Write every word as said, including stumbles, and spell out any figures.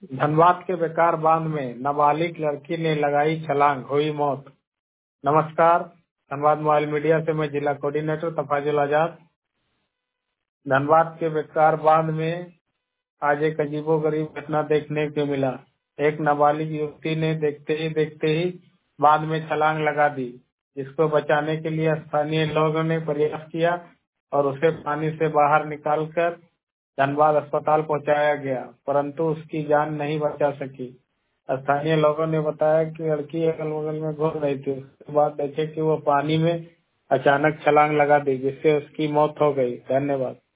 धनबाद के बेकार बांध में नाबालिग लड़की ने लगाई छलांग, हुई मौत। नमस्कार, धनबाद मोबाइल मीडिया से मैं जिला कोऑर्डिनेटर तफाजुल आजाद। धनबाद के बेकार बांध में आज एक अजीबोगरीब घटना देखने को मिला। एक नाबालिग युवती ने देखते ही देखते ही बांध में छलांग लगा दी, जिसको बचाने के लिए स्थानीय लोगों ने प्रयास किया और उसे पानी से बाहर निकालकर धनबाद अस्पताल पहुंचाया गया, परंतु उसकी जान नहीं बचा सकी। स्थानीय लोगों ने बताया कि लड़की अगल बगल में घूम रही थी। उसके बाद देखे कि वो पानी में अचानक छलांग लगा दी, जिससे उसकी मौत हो गई। धन्यवाद।